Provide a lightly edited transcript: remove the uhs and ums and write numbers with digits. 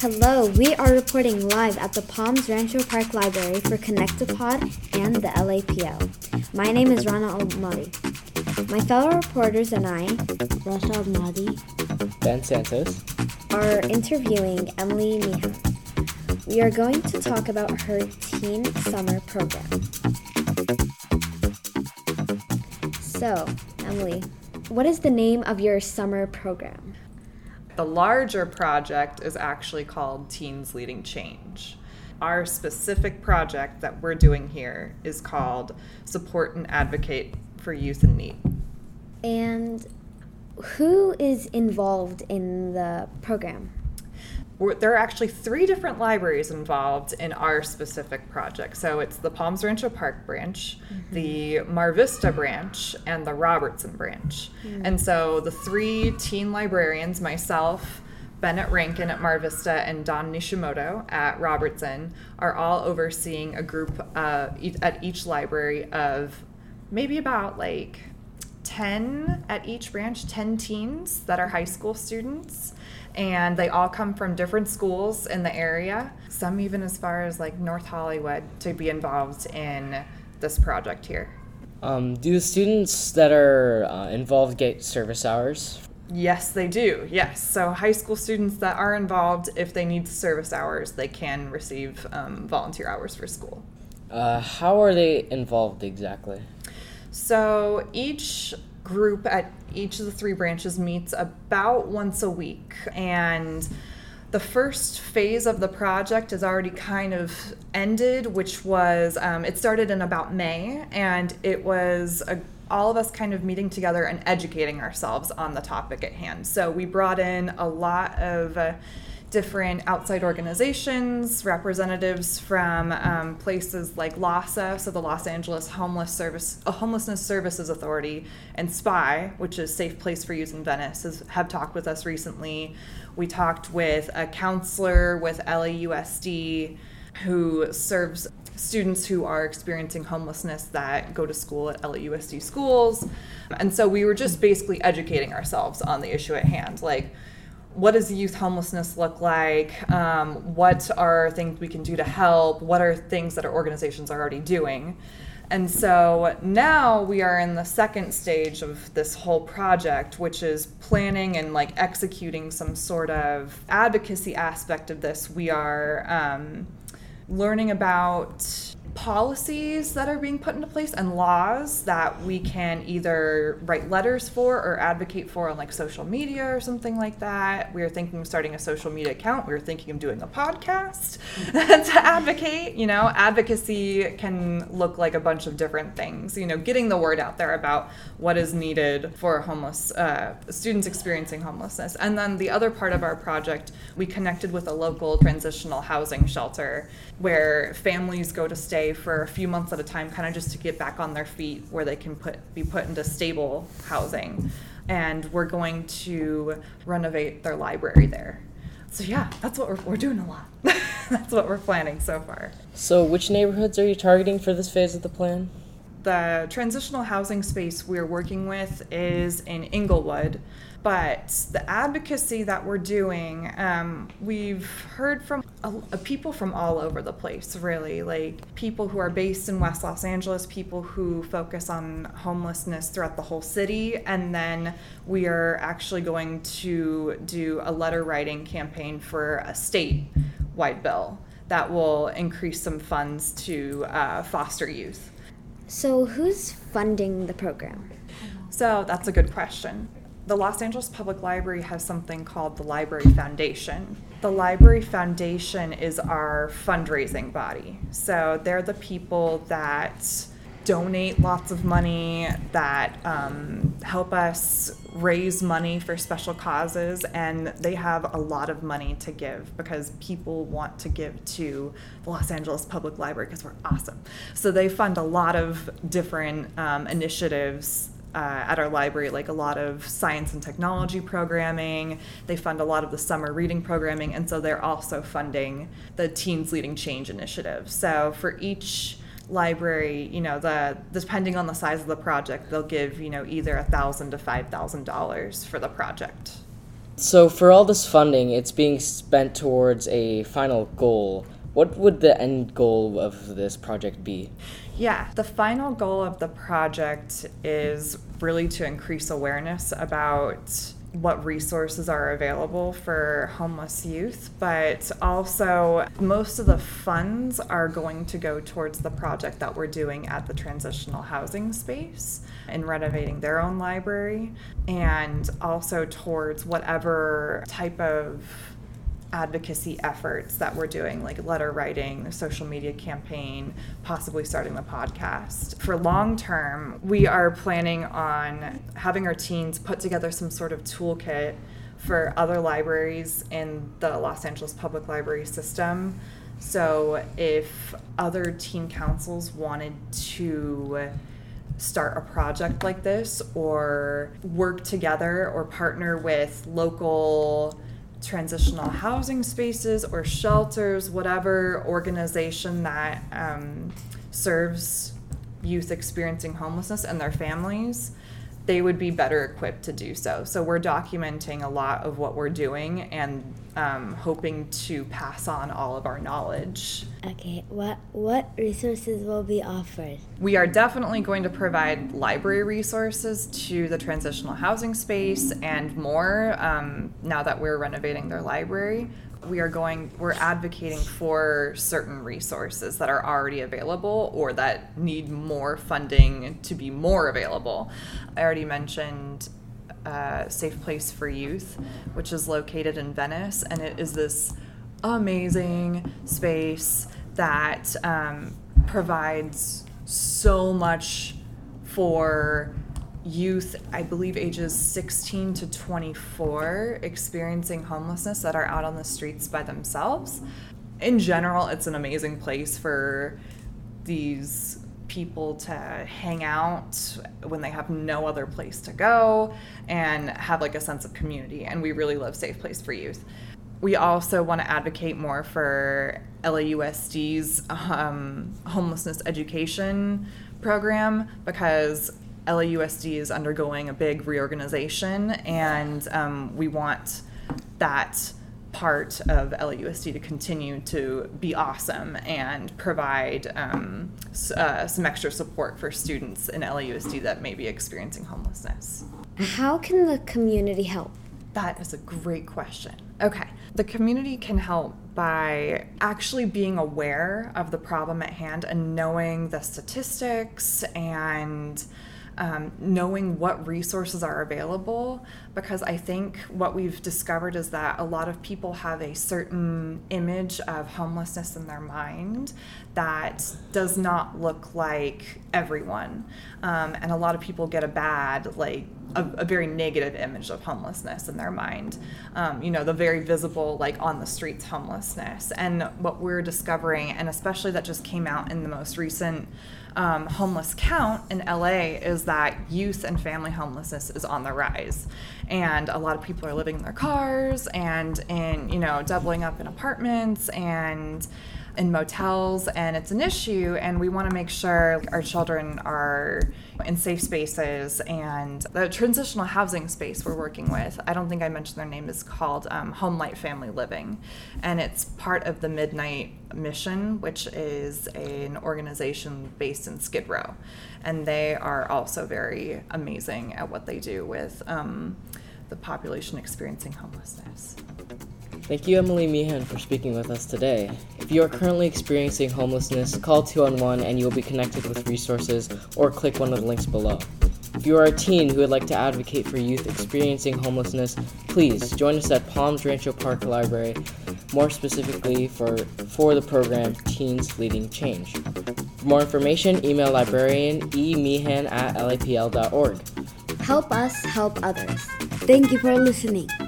Hello, we are reporting live at the Palms Rancho Park Library for Connect-A-Pod and the LAPO. My name is Rana Almadi. My fellow reporters and I, Rasha Almadi, Ben Santos, are interviewing Emily Meehan. We are going to talk about her teen summer program. So, Emily, what is the name of your summer program? The larger project is actually called Teens Leading Change. Our specific project that we're doing here is called Support and Advocate for Youth in Need. And who is involved in the program? There are actually 3 different libraries involved in our specific project. So it's the Palms Rancho Park branch, the Mar Vista branch, and the Robertson branch. And so the 3 teen librarians, myself, Bennett Rankin at Mar Vista, and Don Nishimoto at Robertson, are all overseeing a group at each library of maybe about 10 at each branch, 10 teens that are high school students. And they all come from different schools in the area, some even as far as North Hollywood, to be involved in this project here. do the students that are involved get service hours? Yes, they do. Yes. So high school students that are involved, if they need service hours, they can receive volunteer hours for school. How are they involved exactly? So each group at each of the 3 branches meets about once a week, and the first phase of the project is already kind of ended, which was it started in about May, and it was all of us kind of meeting together and educating ourselves on the topic at hand. So we brought in a lot of different outside organizations, representatives from places like LAHSA, so the Los Angeles Homelessness Services Authority, and SPY, which is Safe Place for Youth in Venice, have talked with us recently. We talked with a counselor with LAUSD who serves students who are experiencing homelessness that go to school at LAUSD schools. And so we were just basically educating ourselves on the issue at hand. What does youth homelessness look like? What are things we can do to help? What are things that our organizations are already doing? And so now we are in the second stage of this whole project, which is planning and executing some sort of advocacy aspect of this. We are learning about policies that are being put into place and laws that we can either write letters for or advocate for on social media or something like that. We are thinking of starting a social media account. We were thinking of doing a podcast to advocate. Advocacy can look like a bunch of different things. Getting the word out there about what is needed for homeless students experiencing homelessness. And then the other part of our project, we connected with a local transitional housing shelter where families go to stay for a few months at a time, kind of just to get back on their feet, where they can be put into stable housing. And we're going to renovate their library there. So yeah, that's what we're doing a lot. That's what we're planning so far. So which neighborhoods are you targeting for this phase of the plan? The transitional housing space we're working with is in Inglewood, but the advocacy that we're doing, we've heard from people from all over the place, really, people who are based in West Los Angeles, people who focus on homelessness throughout the whole city, and then we are actually going to do a letter writing campaign for a statewide bill that will increase some funds to foster youth. So who's funding the program? So that's a good question. The Los Angeles Public Library has something called the Library Foundation. The Library Foundation is our fundraising body. So they're the people that donate lots of money, that help us raise money for special causes, and they have a lot of money to give because people want to give to the Los Angeles Public Library because we're awesome. So they fund a lot of different initiatives at our library, a lot of science and technology programming. They fund a lot of the summer reading programming, and so they're also funding the Teens Leading Change initiative. So for each library, depending on the size of the project, they'll give, either $1,000 to $5,000 for the project. So for all this funding, it's being spent towards a final goal. What would the end goal of this project be? Yeah, the final goal of the project is really to increase awareness about what resources are available for homeless youth, but also most of the funds are going to go towards the project that we're doing at the transitional housing space and renovating their own library, and also towards whatever type of advocacy efforts that we're doing, like letter writing, the social media campaign, possibly starting the podcast. For long term, we are planning on having our teens put together some sort of toolkit for other libraries in the Los Angeles Public Library system. So if other teen councils wanted to start a project like this or work together or partner with local transitional housing spaces or shelters, whatever organization that serves youth experiencing homelessness and their families, they would be better equipped to do so. So we're documenting a lot of what we're doing and hoping to pass on all of our knowledge. Okay, what resources will be offered? We are definitely going to provide library resources to the transitional housing space and more now that we're renovating their library. We're advocating for certain resources that are already available or that need more funding to be more available. I already mentioned Safe Place for Youth, which is located in Venice, and it is this amazing space that provides so much for youth, I believe ages 16 to 24, experiencing homelessness that are out on the streets by themselves. In general, it's an amazing place for these people to hang out when they have no other place to go and have like a sense of community, and we really love Safe Place for Youth. We also want to advocate more for LAUSD's homelessness education program, because LAUSD is undergoing a big reorganization, and we want that part of LAUSD to continue to be awesome and provide some extra support for students in LAUSD that may be experiencing homelessness. How can the community help? That is a great question. Okay, the community can help by actually being aware of the problem at hand and knowing the statistics and knowing what resources are available, because I think what we've discovered is that a lot of people have a certain image of homelessness in their mind that does not look like everyone, and a lot of people get a very negative image of homelessness in their mind, the very visible, like on the streets homelessness. And what we're discovering, and especially that just came out in the most recent homeless count in LA, is that youth and family homelessness is on the rise. And a lot of people are living in their cars and doubling up in apartments and in motels, and it's an issue, and we want to make sure our children are in safe spaces. And the transitional housing space we're working with, I don't think I mentioned their name, is called Home Light Family Living, and it's part of the Midnight Mission, which is an organization based in Skid Row, and they are also very amazing at what they do with the population experiencing homelessness. Thank you, Emily Meehan, for speaking with us today. If you are currently experiencing homelessness, call 211 and you will be connected with resources, or click one of the links below. If you are a teen who would like to advocate for youth experiencing homelessness, please join us at Palms Rancho Park Library, more specifically for the program Teens Leading Change. For more information, email librarian emeehan@lapl.org. Help us help others. Thank you for listening.